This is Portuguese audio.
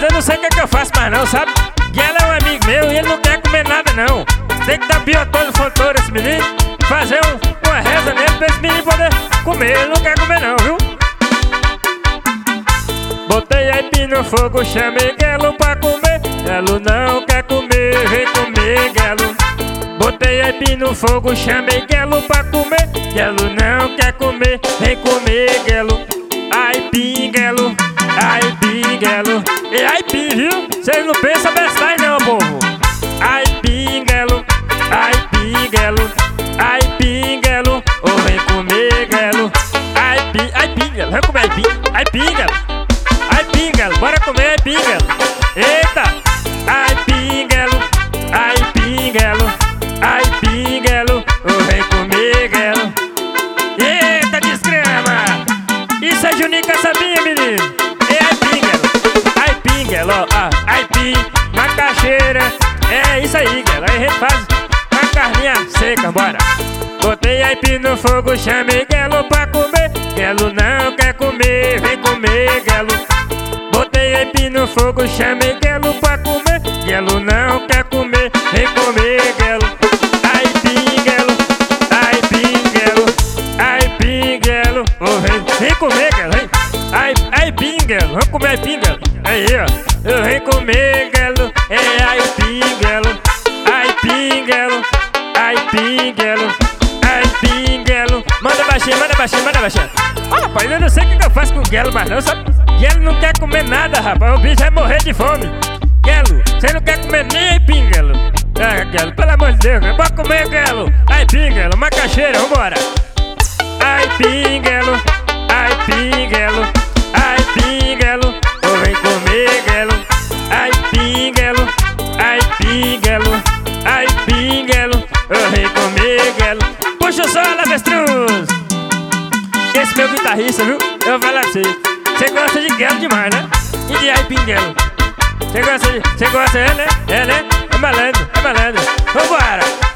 eu não sei o que eu faço mais não, sabe? E ela é um amigo meu e ele não quer comer nada não. Tem que dar biotônio fontoura esse menino, fazer uma reza nele pra esse menino poder comer. Ele não quer comer não, viu? Botei aipim no fogo, chamei Gelo pra comer. Gelo não quer comer, vem comer, Gelo. Botei aipim no fogo, chamei Gelo pra comer. Gelo não quer comer, vem comer, Gelo. Aipim, Gelo, aipim, Gelo. E aipim, viu? Vocês não pensam besteira não, povo. Aipim, Gelo, aipim, Gelo. Aipim, Gelo, oh, vem comer, Gelo. Aipim, aipim, Gelo, vem comer aipim. Aipim, Gelo. Aipim, Gelo, bora comer aipim, Gelo. Eita! Aipim, Gelo, aipim, Gelo. Aipim, Gelo, oh, vem comer, Gelo. Eita, desgrama! Isso é Junica, sabia, menino? É aipim, Gelo. Aipim, Gelo, ó, aipim, macaxeira. É isso aí, Gelo. Aí a gente faz uma carninha seca, bora. Botei aipim no fogo, chamei Gelo pra comer. Gelo não quer comer, vem comer, Gelo. Botei aipim no fogo, chamei Gelo pra comer. Gelo não quer comer, vem comer, Gelo. Aipim, Gelo, aipim, Gelo. Aipim, Gelo, oh, vem comer, Gelo, vem. Aipim, Gelo, vamos comer aipim, Gelo. Aí, ó, eu vem comer, Gelo. É aipim, Gelo. Aipim, Gelo, aipim, Gelo. Aipim, Gelo. Manda baixinho, manda baixinho, manda baixinho. Ó, rapaz, eu não sei o que eu faço com o Gelo mais não, sabe? Gelo não quer comer nada, rapaz. O bicho vai morrer de fome. Gelo, você não quer comer nem aipim, Gelo. Ah, Gelo, pelo amor de Deus, bora comer, Gelo. Aipim, Gelo, macaxeira, vambora. Aipim, Gelo, aipim, Gelo. Aipim, Gelo, oh, vem comer, Gelo. Aipim, Gelo, aipim, Gelo. Aipim, Gelo, oh, vem comer, Gelo. Puxa o solo, avestruz. Esse meu guitarrista, viu? Eu vou falar pra você. Você gosta de Gelo demais, né? E de aipim, Gelo. Você gosta, né? É, né? É malandro, é malandro. Vambora!